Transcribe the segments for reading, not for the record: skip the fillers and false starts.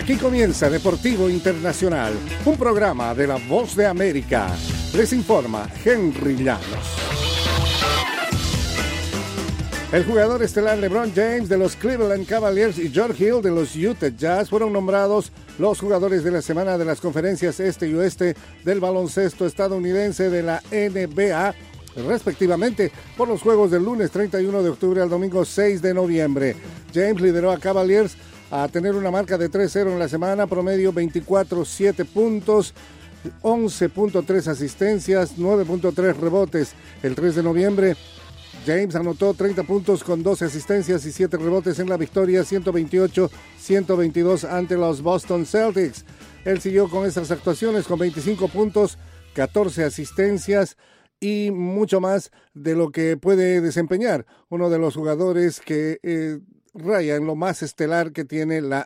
Aquí comienza Deportivo Internacional, un programa de La Voz de América. Les informa Henry Llanos. El jugador estelar LeBron James de los Cleveland Cavaliers y George Hill de los Utah Jazz fueron nombrados los jugadores de la semana de las conferencias este y oeste del baloncesto estadounidense de la NBA, respectivamente, por los juegos del lunes 31 de octubre al domingo 6 de noviembre. James lideró a Cavaliers a tener una marca de 3-0 en la semana, promedio 24.7 puntos, 11.3 asistencias, 9.3 rebotes. El 3 de noviembre, James anotó 30 puntos con 12 asistencias y 7 rebotes en la victoria 128-122 ante los Boston Celtics. Él siguió con estas actuaciones con 25 puntos, 14 asistencias y mucho más de lo que puede desempeñar uno de los jugadores que raya en lo más estelar que tiene la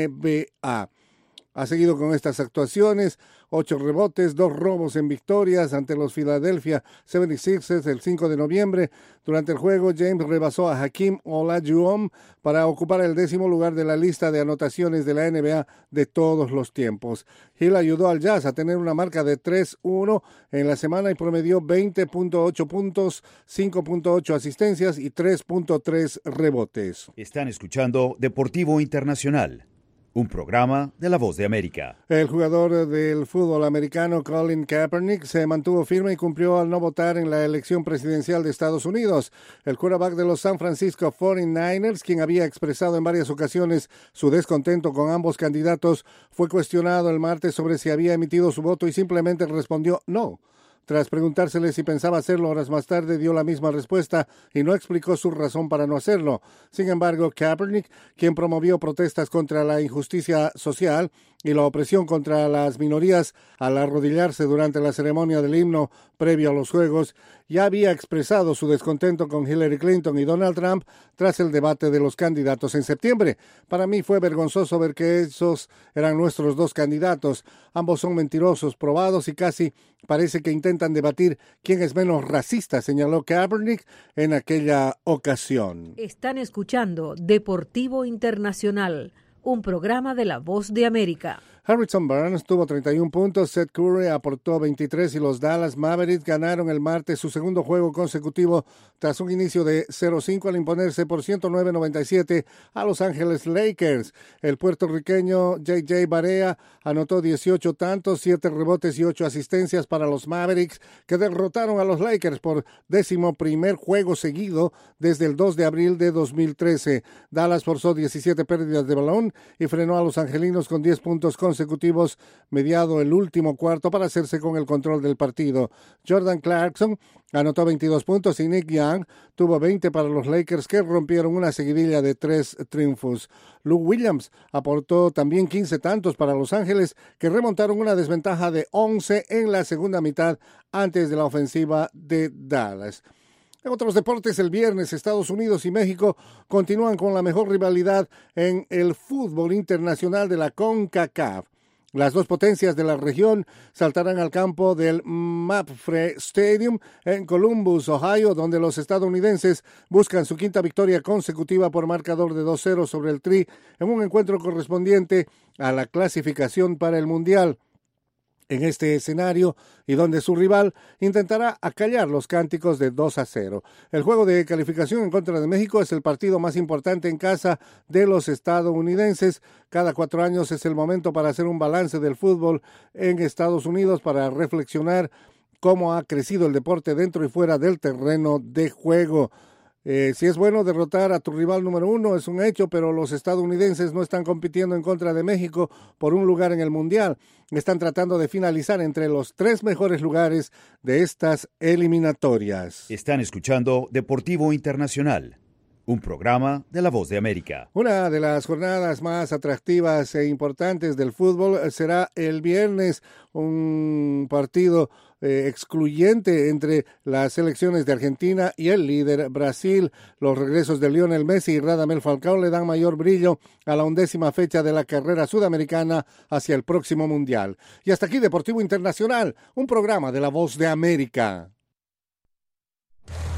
NBA. Ha seguido con estas actuaciones, 8 rebotes, 2 robos en victorias ante los Philadelphia 76ers el 5 de noviembre. Durante el juego, James rebasó a Hakeem Olajuwon para ocupar el 10º lugar de la lista de anotaciones de la NBA de todos los tiempos. Hill ayudó al Jazz a tener una marca de 3-1 en la semana y promedió 20.8 puntos, 5.8 asistencias y 3.3 rebotes. Están escuchando Deportivo Internacional, un programa de La Voz de América. El jugador del fútbol americano Colin Kaepernick se mantuvo firme y cumplió al no votar en la elección presidencial de Estados Unidos. El quarterback de los San Francisco 49ers, quien había expresado en varias ocasiones su descontento con ambos candidatos, fue cuestionado el martes sobre si había emitido su voto y simplemente respondió no. Tras preguntársele si pensaba hacerlo horas más tarde, dio la misma respuesta y no explicó su razón para no hacerlo. Sin embargo, Kaepernick, quien promovió protestas contra la injusticia social y la opresión contra las minorías al arrodillarse durante la ceremonia del himno previo a los Juegos, ya había expresado su descontento con Hillary Clinton y Donald Trump tras el debate de los candidatos en septiembre. Para mí fue vergonzoso ver que esos eran nuestros dos candidatos. Ambos son mentirosos, probados y casi parece que intentan debatir quién es menos racista, señaló Kaepernick en aquella ocasión. Están escuchando Deportivo Internacional, un programa de La Voz de América. Harrison Barnes tuvo 31 puntos, Seth Curry aportó 23 y los Dallas Mavericks ganaron el martes su segundo juego consecutivo tras un inicio de 0-5 al imponerse por 109-97 a Los Ángeles Lakers. El puertorriqueño J.J. Barea anotó 18 tantos, 7 rebotes y 8 asistencias para los Mavericks, que derrotaron a los Lakers por 11º juego seguido desde el 2 de abril de 2013. Dallas forzó 17 pérdidas de balón y frenó a los angelinos con 10 puntos consecutivos mediado el último cuarto para hacerse con el control del partido. Jordan Clarkson anotó 22 puntos y Nick Young tuvo 20 para los Lakers, que rompieron una seguidilla de 3 triunfos. Lou Williams aportó también 15 tantos para Los Ángeles, que remontaron una desventaja de 11 en la segunda mitad antes de la ofensiva de Dallas. En otros deportes, el viernes, Estados Unidos y México continúan con la mejor rivalidad en el fútbol internacional de la CONCACAF. Las dos potencias de la región saltarán al campo del MAPFRE Stadium en Columbus, Ohio, donde los estadounidenses buscan su quinta victoria consecutiva por marcador de 2-0 sobre el Tri en un encuentro correspondiente a la clasificación para el Mundial. En este escenario y donde su rival intentará acallar los cánticos de 2-0. El juego de calificación en contra de México es el partido más importante en casa de los estadounidenses. Cada 4 años es el momento para hacer un balance del fútbol en Estados Unidos, para reflexionar cómo ha crecido el deporte dentro y fuera del terreno de juego. Si es bueno derrotar a tu rival número 1, es un hecho, pero los estadounidenses no están compitiendo en contra de México por un lugar en el Mundial. Están tratando de finalizar entre los 3 mejores lugares de estas eliminatorias. Están escuchando Deportivo Internacional, un programa de La Voz de América. Una de las jornadas más atractivas e importantes del fútbol será el viernes, un partido excluyente entre las selecciones de Argentina y el líder Brasil. Los regresos de Lionel Messi y Radamel Falcao le dan mayor brillo a la 11ª fecha de la carrera sudamericana hacia el próximo Mundial. Y hasta aquí Deportivo Internacional, un programa de La Voz de América.